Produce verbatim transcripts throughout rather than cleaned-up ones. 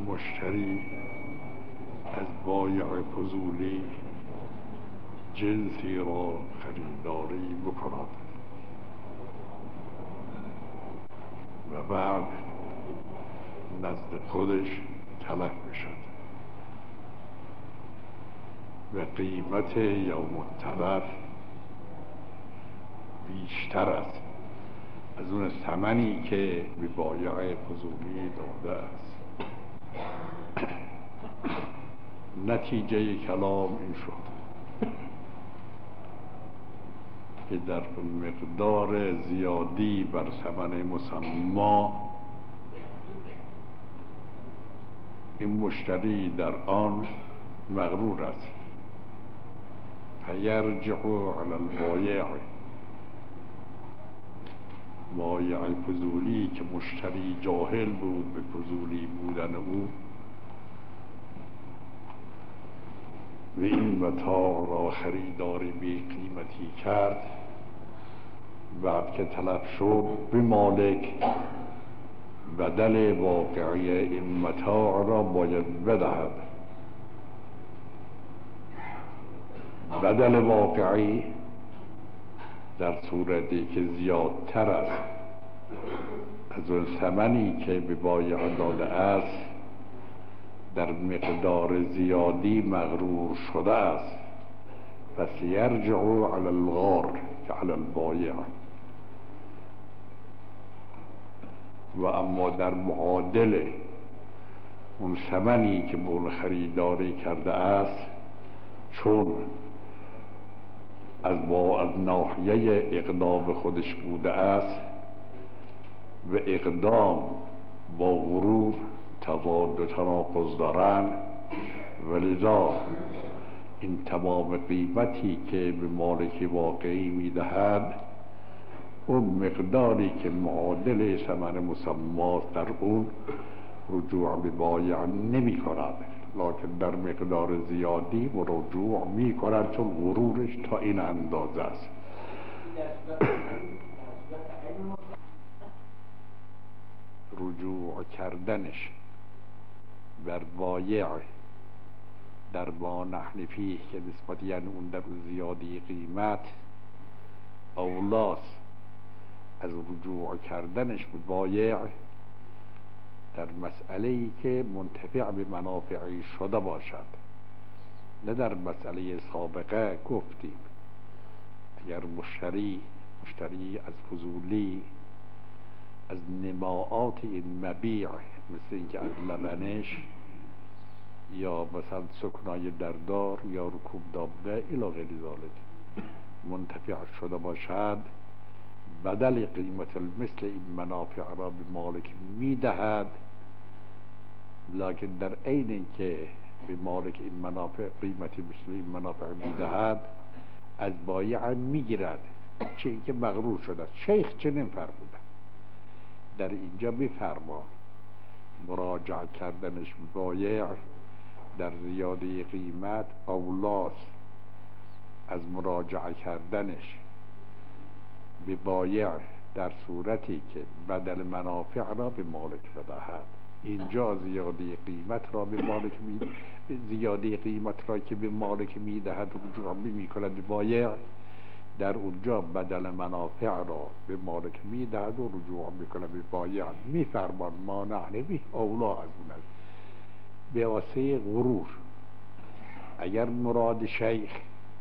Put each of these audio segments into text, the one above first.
مشتری از بایع فضولی جنسی را خریداری بکند و بعد نزد خودش تلف بشد و قیمت یوم التلف بیشتر است از اون ثمنی که به بایع فضولی داده است. نتیجه کلام این شد که در مقدار زیادی بر ثمن مسما این مشتری در آن مغرور است. فیرجع علی البایع، بایع فضولی که مشتری جاهل بود به فضولی بودن او و این متاع را خریداری بی قیمتی کرد، بعد که تلف شد به مالک بدل واقعی این متاع را باید بدهد. بدل واقعی در صورتی که زیادتر است از اون ثمنی که به بایع داده است در مقدار زیادی مغرور شده است، پس یرجع علی الغار که علی البایع. و اما در معادل اون ثمنی که اون خریداری کرده است، چون از با از ناحیه اقدام خودش بوده است و اقدام با غرور تضاد و تناقض دارند، ولذا این تمام قیمتی که به مالک واقعی میدهد اون مقداری که معادل ثمن مسما در اون رجوع به بایع نمی کند، لکن در مقدار زیادی و رجوع می کند، چون غرورش تا این اندازه است. رجوع کردنش بر بایع در با نحن فیه که نسبت یعنی اون در زیادی قیمت اولاست از رجوع کردنش به بایع در مسئله‌ای که منتفع به منافعی شده باشد، نه در مسئله سابقه گفتیم اگر مشتری مشتری از فضولی از نماعات این مبیع مثل اینکه از لبنش یا مثلا سکنای دردار یا رکوب دابه الی غیر ذالک منتفع شده باشد، بدل قیمت مثل این منافع را به مالک میدهد، لکن در عین اینکه به مالک این منافع قیمتی مثل این منافع میدهد از بایع میگیرد، چه اینکه مغرور شده. شیخ چنین فرمودن در اینجا بفرما مراجعه کردنش به بایع در زیاده قیمت اولاست از مراجعه کردنش به بایع در صورتی که بدل منافع را به مالک بدهد. اینجا زیاده قیمت را به مالک می زیاده قیمت را که به مالک میدهد رجوع میکند به بایع، در اونجا بدل منافع را به مالک میدهد و رجوع میکند به بایع. میفرمان ما نحن به اولا از اون است به واسه غرور. اگر مراد شیخ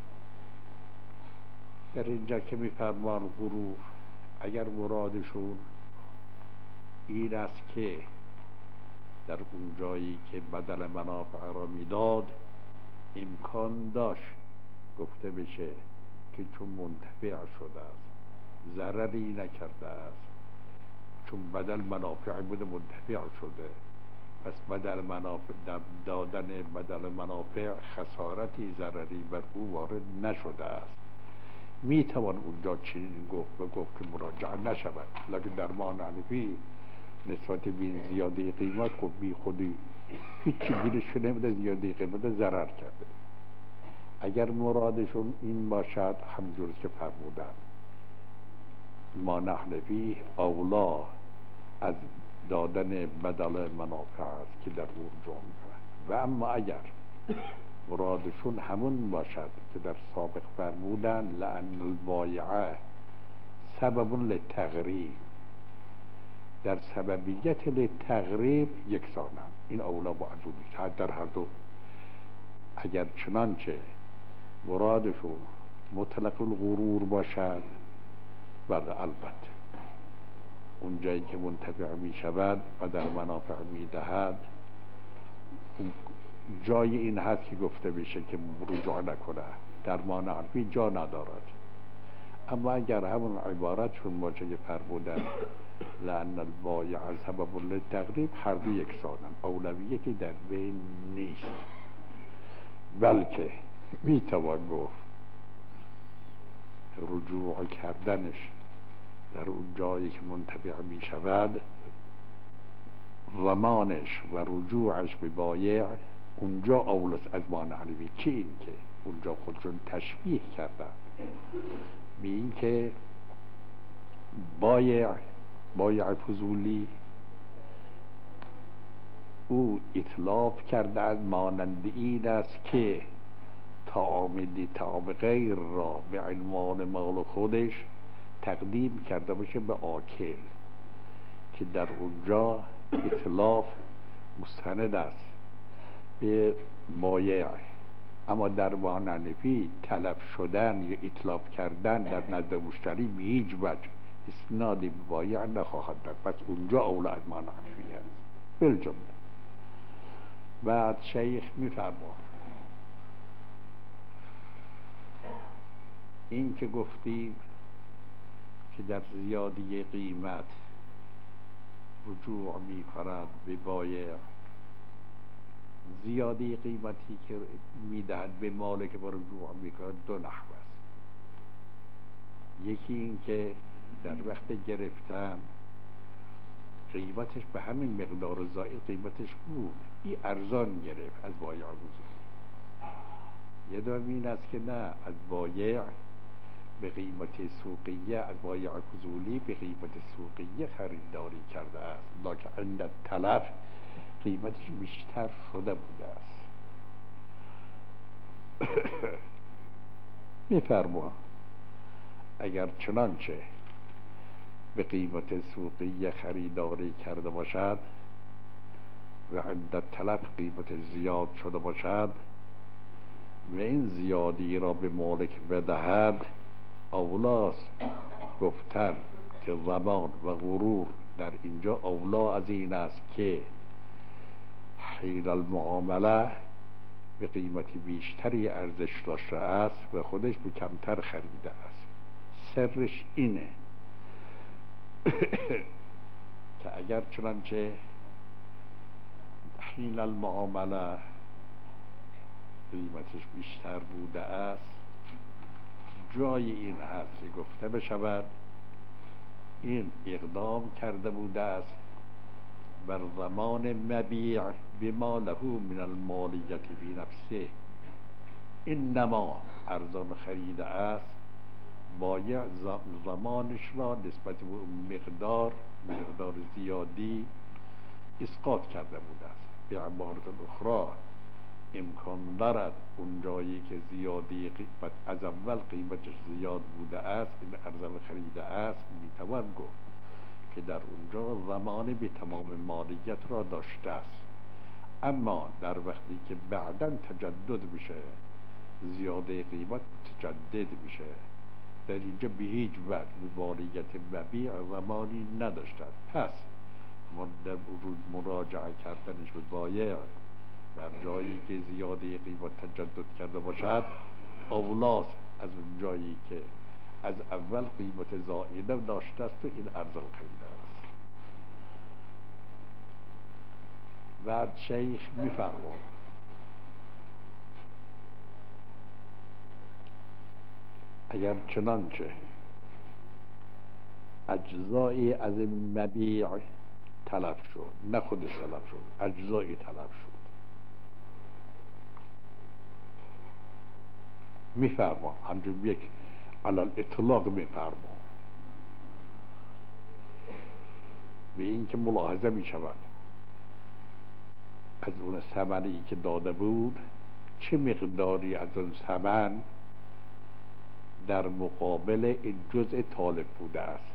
در اینجا که میفرمان غرور، اگر مرادشون این است که در اون جایی که بدل منافع را میداد امکان داشت گفته بشه که چون منتفع شده است ضرری نکرده است، چون بدل منافع بوده منتفع شده، پس بدل منافع دادن بدل منافع خسارتی ضرری بر او وارد نشده است. می توان اونجا چنین گفت و گفت که مراجعه نشود، لکن در ما نحنفی نسبت به زیاده قیمت خب بی خودی هیچی گیرش نمیده، زیاده قیمت ضرر کرده. اگر مرادشون این باشد همجور که فرمودن ما نحنفی اولا از دادن بدل منافع است که در او رجوع می‌کند. و اما اگر مرادشون همون باشد که در سابق فرمودن لأن البایعه سبب للتغریب، در سببیت للتغریب یکسانند، این اولا با عدود در هر دو. اگر چنانچه مرادشون مطلق الغرور باشد، بله البته اون جایی که منتفع می شود و در منافع می دهد جای این هست که گفته بشه که رجوع نکنه، درمان عرفی جا ندارد. اما اگر همون عبارتشون باشه که فرمودن لأن البایع سبب للتغریب، هر دو یکسانند، اولویتی در بین نیست. بلکه میتوان گفت رجوع کردنش در اون جایی که منتفع می شود، ضمانش و رجوعش به بایع اونجا اولست از مانعنوی. چی؟ این که اونجا خودشون تشبیه کردن به این که بایع بایع فضولی او اطلاف کرده از مانند این است که طعام دی طعام غیر را به عنوان مال خودش تقدیم کرده باشه به آکل، که در اونجا اطلاف مستند است به بایع. اما در مانعنفی طلب شدن یا اطلاف کردن در نزد مشتری به هیچ وجه اسناد به بایع نخواهد داد، پس اونجا اولا از مانعنفی هست بالجمله. بعد شیخ میفرماد این که گفتیم که در زیادی قیمت رجوع می کند به بایع، زیادی قیمتی که می دهد به مالک و رجوع می کند دو نحو است. یکی این که در وقت گرفتن قیمتش به همین مقدار زائد قیمتش بود، این ارزان گرفت از بایع بزرگ. یه دوم این است که نه، از بایع به قیمت سوقیه، از بایع فضولی به قیمت سوقیه خریداری کرده است، لکن عند طلب قیمتش بیشتر شده بوده است. میفرما اگر چنانچه به قیمت سوقیه خریداری کرده باشد و عند طلب قیمت زیاد شده باشد و این زیادی را به مالک بدهد، اولاست گفتن که ضمان و غرور در اینجا اولا از این است که حین المعامله به قیمتی بیشتری ارزش داشته است و خودش به کمتر خریده است. سرش اینه که اگر چنانچه حین المعامله قیمتش بیشتر بوده است، جای این هست که گفته بشود این اقدام کرده بوده است بر ضمان مبیع بما له من المالیت فی نفسه، این نما ارزان خریده است، بایع ضمانش را نسبت به مقدار مقدار زیادی اسقاط کرده بوده است. به عبارت اخرى امکان دارد اون جایی که زیادی قیمت از اول قیمتش زیاد بوده است، این ارزان خریده است، میتوان گفت که در اونجا ضمان به تمام مالیت را داشته است. اما در وقتی که بعداً تجدد میشه، زیاده قیمت تجدد میشه، در اینجا به هیچ وجه به مالیت مبیع ضمانی نداشته. پس مراجعه کردنش به بایع در جایی که زیاده قیمت تجدد کرده باشد اولاست از اون جایی که از اول قیمت زائده داشته است و این ارزان خریده است. بعد شیخ میفرماید اگر چنانچه اجزایی از مبیع طلب شد، نه خودش طلب شد، اجزایی طلب شد، میفرما همجور یک علال اطلاق میفرما به این که ملاحظه می شود از اون ثمنی که داده بود چه مقداری از اون ثمن در مقابل این جزء طالب بوده است.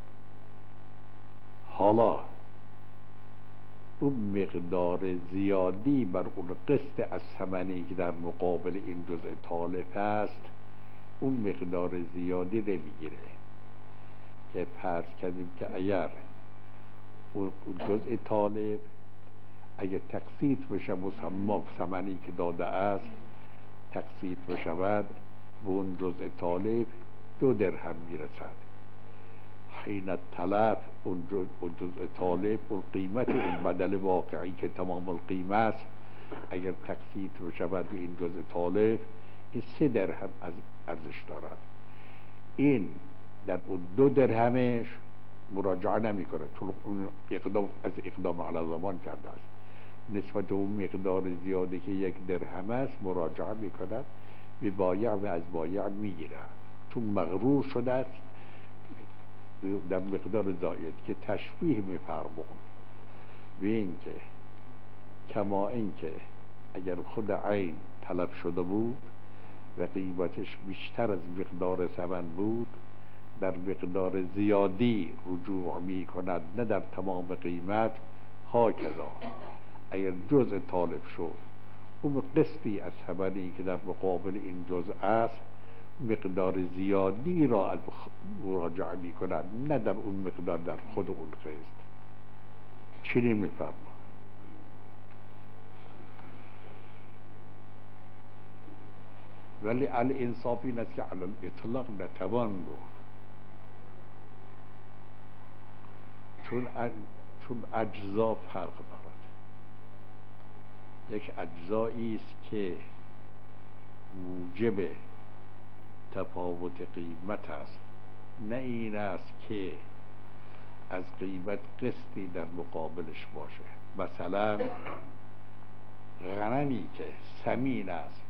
حالا اون مقدار زیادی بر اون قسط از ثمنی که در مقابل این جزء طالب است، اون مقدار زیادی رو میگیره که فرض کردیم که اگر اون جزء طالب اگر تقسیط بشه مسمى ثمنی که داده است تقسیط بشود به اون جزء طالب دو درهم میرسد. حین طلب اون جزء طالب اون قیمت اون بدل واقعی که تمام القیمه است اگر تقسیط بشود به این جزء طالب این سه درهم از ارزش دارد. این در اون دو درهمش مراجعه نمی کنه چون اون اقدام از اقدام علی زمان کرده است. نسبت اون مقدار زیادی که یک درهم است مراجعه می کند به بایع و از بایع می گیرد چون مغرور شده است در مقدار زاید که تشبیه می فرمون به این که کما این که اگر خود عین طلب شده بود و قیمتش بیشتر از مقدار ثمن بود در مقدار زیادی رجوع می کند نه در تمام قیمت. هاکذا اگر جزء طالب شد اون قسطی از ثمنی که در مقابل این جزء است مقدار زیادی را از مراجعه می کند نه در اون مقدار در خود اون قسط. چنین می فرماید ولی الانصاف این است که علی الاطلاق نتوان گفت چون چون اجزا فرق دارد. یک اجزایی است که موجب تفاوت قیمت است نه این است که از قیمت قسطی در مقابلش باشه. مثلا غنمی که ثمین است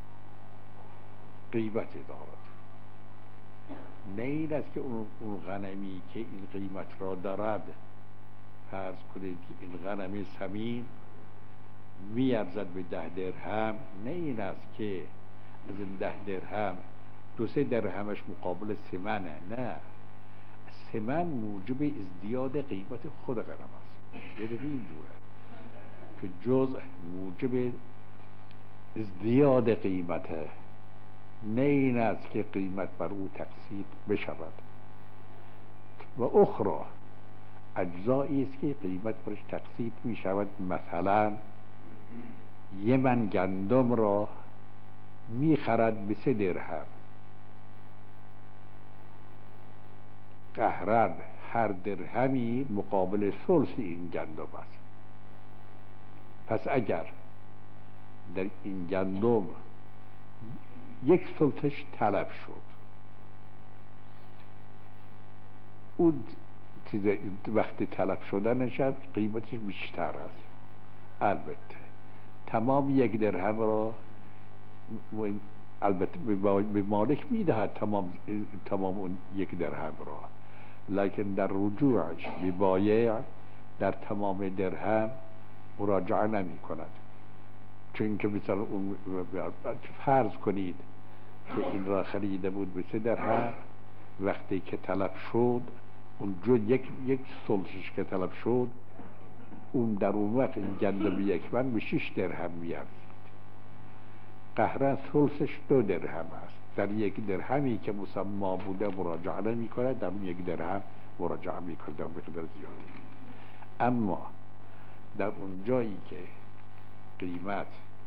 قیمتی دارد نه این است که اون غنمی که این قیمت را دارد فرض کنید که این غنمی ثمین میارزد به ده درهم نه این است که از این ده درهم دو سه درهمش مقابل ثمنه. نه، ثمن موجب ازدیاد قیمت خود غنم است. یعنی اینجوره که جزء موجب ازدیاد قیمته نه این است که قیمت بر او تقسیط بشود. و اخرى اجزایی است که قیمت برش تقسیط می شود. مثلا یه من گندم را می خرد به سه درهم قهرن هر درهمی مقابل ثلث این گندم است. پس اگر در این گندم یک ثلثش طلب شد اون وقتی طلب شدنش قیمتش بیشتر است البته تمام یک درهم را البته به مالک میدهد تمام تمام اون یک درهم را لکن در رجوعش به بایع در تمام درهم مراجعه نمی کند. چون که مثلا اون فرض کنید که این را خریده بود به سه درهم وقتی که طلب شد اون جو یک یک ثلثش که طلب شد اون در اون وقت این گندم یک من به شش درهم میارزید. قهرن ثلثش دو درهم است. در یک درهمی که مسمى بوده مراجعه نمی کند در اون یک درهم مراجعه می کند در مقدار زیادی. اما در اون جایی که قیمت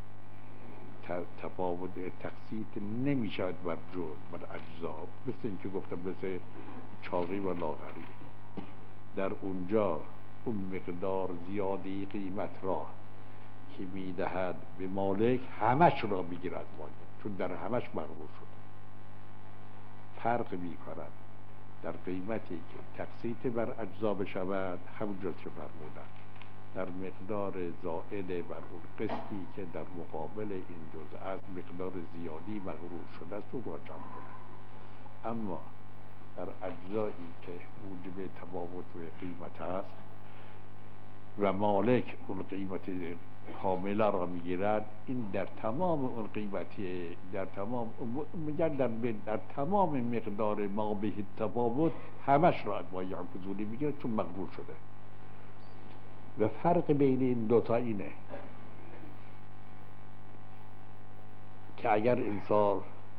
تفاوت تقسیط نمی شود بر جو بر اجزا مثل این که گفتم مثل چاقی و لاغری در اونجا اون مقدار زیادی قیمت را که میدهد به مالک همش را میگیرد مالک چون در همش مغرور شد. فرق می کند در قیمتی که تقسیط بر اجزا بشود همونجا که فرمودن در مقدار زائد بر اون قسطی که در مقابل این جزء از مقدار زیادی مغرور شده است و راجع کنند. اما در اجزایی که موجب تفاوت و قیمت است و مالک اون قیمت کاملا را میگیرد، این در تمام اون قیمتی در تمام میگن در, در تمام مقدار ما به تفاوت همش را از بایع فضولی میگیرد چون مقبول شده. و فرق بین این دوتا اینه که اگر انسان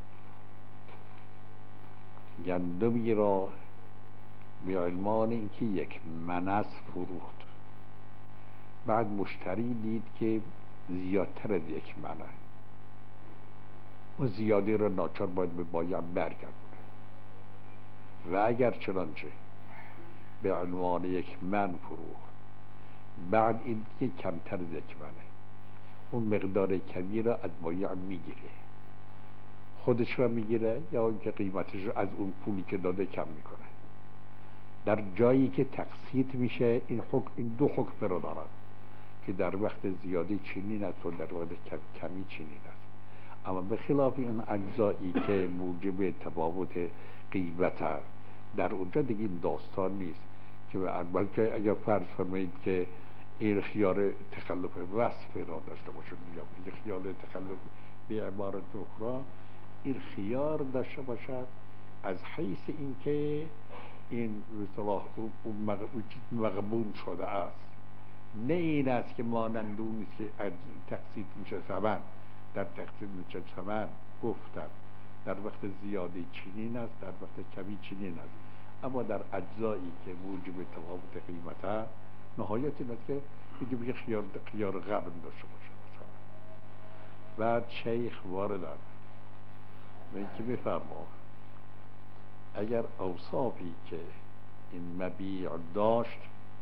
گندمی را به عنوان اینکه یک منس فروخت، بعد مشتری دید که زیادتر از یک منه، اون زیادی را ناچار باید به بایع برگردونه. و اگر چنانچه به عنوان یک من فروخت، بعد این که کمتر از یک منه، اون مقدار کمی را از بایع میگیره، خودش را میگیره یا اینکه قیمتش رو از اون پولی که داده کم میکنه. در جایی که تقسیط میشه این حکم، این دو حکم رو دارد که در وقت زیادی چنین است و در وقت کمی چنین است. اما به خلاف این اجزایی که موجب تفاوت قیمت است، در اونجا دیگه این داستان نیست که بلکه اگر فرض فرمایید که این خیار تخلف وصف را داشته باشد یا این خیار تخلف به عبارت اخرى این خیار داشته باشد از حیث اینکه این اصطلاح مقبول شده است، نه این است که مانند اون است که تقسیط میشه ثمن، در تقسیط میشه ثمن گفتم در وقت زیادی چنین است، در وقت کمی چنین است. اما در اجزایی که موجب تفاوت قیمت است، نهایت این است که میگه بگه خیار خیار قبل داشته باشه مثلا. بعد شیخ واردن و اینکه میفرما اگر اوصافی که این مبیع داشت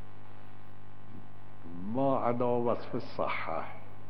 ما عدا وصف صحه،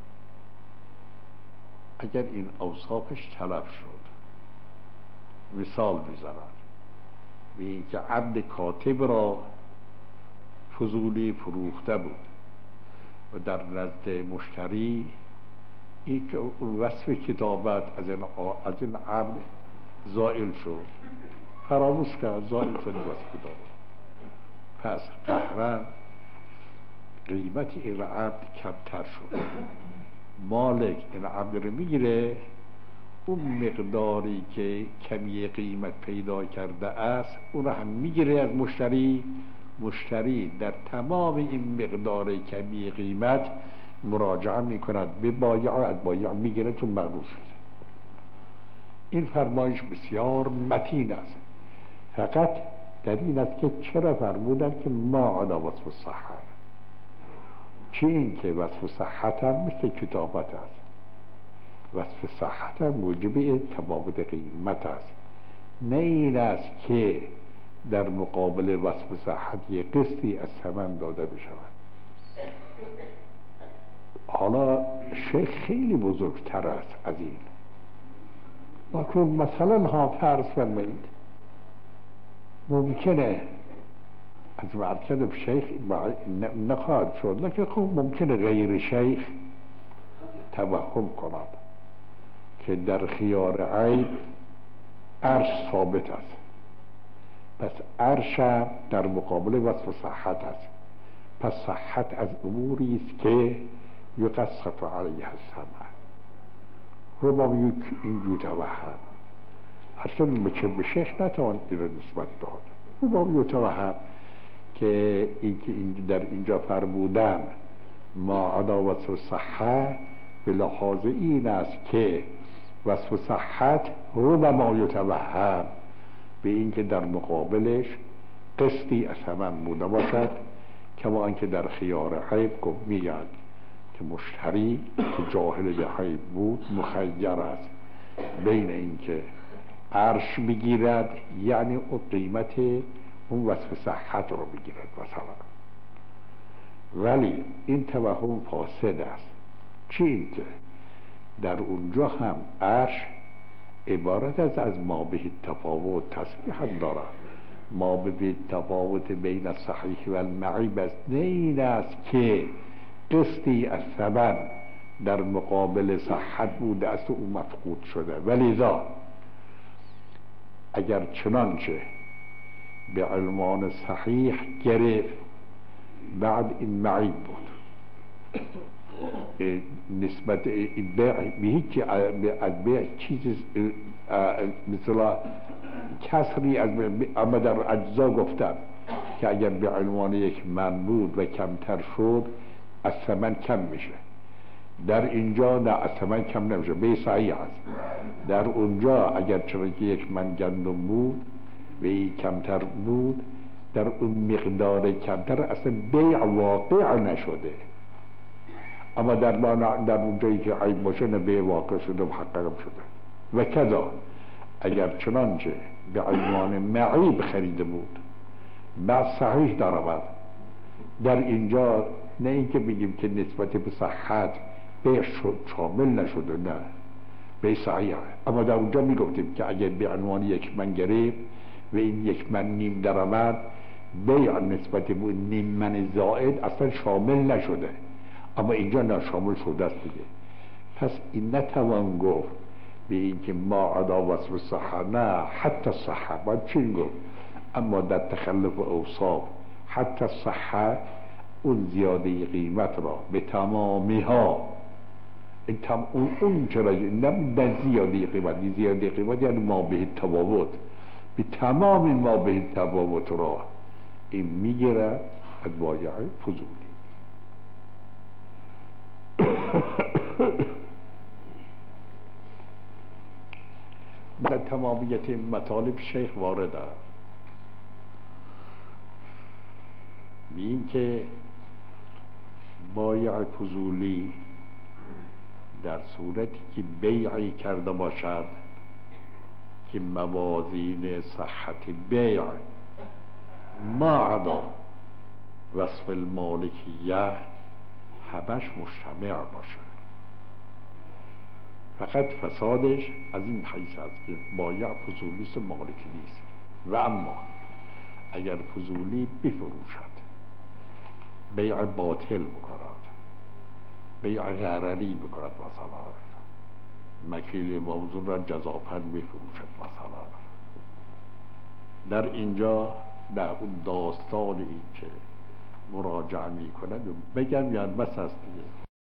اگر این اوصافش تلف شد، مثال میزنن به اینکه عبد کاتب را فضولی فروخته بود و در نزد مشتری این که وصف کتابت از این, از این عبد زائل شد، فراموش کرد، زائل شد وصف کتابت. پس قهرن قیمت این عبد کمتر شد، مالک این عبد رو میگیره، اون مقداری که کمی قیمت پیدا کرده است اون رو هم میگیره از مشتری. مشتری در تمام این مقدار کمی قیمت مراجعه میکند به بایع، از بایع میگیره چون مقبول شده. این فرمایش بسیار متین است، فقط در این است که چرا فرمودن که ما علی وصف صحت، چه این که وصف صحت هم مثل کتابت است، وصف صحت هم موجب تفاوت قیمت است، نه این است که در مقابل وصف صحت یک قسطی از ثمن داده بشود. حالا شیخ خیلی بزرگتر است از این. لکن مثلا ها فرض فرمایید ممکنه از مرکز شیخ نخواهد شد، لکن خب ممکنه غیر شیخ توهم کند که در خیار عیب عرش ثابت است، پس عرش در مقابل وصف صحت است، پس صحت از اموری است که یقصف علیه السمع ربما یک اینجور توهم. اصلا به شیخ نتوان این را نسبت داد، ربما یک توهم که در اینجا فرمودن ما عدا وصف صحت به لحاظ این است که وصف صحت ربما یتوهم به این که در مقابلش قسطی از ثمن بوده باشد، کما اینکه در خیار عیب میگن که مشتری که جاهل به عیب بود مخیر است بین اینکه عرش بگیرد، یعنی اون قیمت اون وصف صحت رو بگیرد مثلا. ولی این توهم فاسد است، چی این که در اونجا هم عرش عبارت است از ما به تفاوت، تصریح دارد ما به تفاوت بین الصحیح و المعیب است، نه این است که قسطی از ثمن در مقابل صحت بوده است و او مفقود شده. ولذا اگر چنانچه به عنوان صحیح گرفت بعد این معیب بود، نسبت بیع به هیچ از بیع چیز مثلا کسری از اما در اجزا گفتم که اگر به عنوان یک من بود و کمتر شد از ثمن کم میشه. در اینجا نه، از ثمن کم نمیشه، به صحیح است. در اونجا اگر چرا که یک من گندم بود و این کمتر بود، در اون مقدار کمتر اصلا بیع واقع نشده، اما در در اونجایی که عیب باشه نه بیع واقع شده و محقق شده. و کذا اگر چنانچه به عنوان معیب خریده بود بعد صحیح درآمد، در اینجا نه اینکه بگیم که نسبت به صحت بیع شد شامل نشده، نه بیع صحیح، اما در اونجا میگفتیم که اگر به عنوان یک من گرفت و این یک من نیم درآمد، بیع نسبت به نیم من زائد اصلا شامل نشده، اما اینجا ناشامل شده است دیگه. پس این نتوان گفت به اینکه ما عدا وصف صحه، نه حتی صحه باید چین گفت، اما در تخلف اوصاف حتی صحه اون زیاده قیمت را به تمامی ها اون اون چرا نه در زیاده قیمت، زیاده قیمت یعنی ما به تفاوت، به تمام ما به تفاوت را این میگیره از بایع فضولی. در تمامیت مطالب شیخ وارد است این که بایع فضولی در صورتی که بیعی کرده باشد که موازین صحت بیع ما عدا وصف المالکیه همش مجتمع باشد، فقط فسادش از این حیث است که بایع فضولیست مالکی نیست. و اما اگر فضولی بفروشد، بیع باطل بکند، بیع غرری بکند، مثلا مکیل موضوع را جزافن بفروشد، مثلا در اینجا در اون داستان این که مراجعه می کند بگم یعنی بس است دیگه.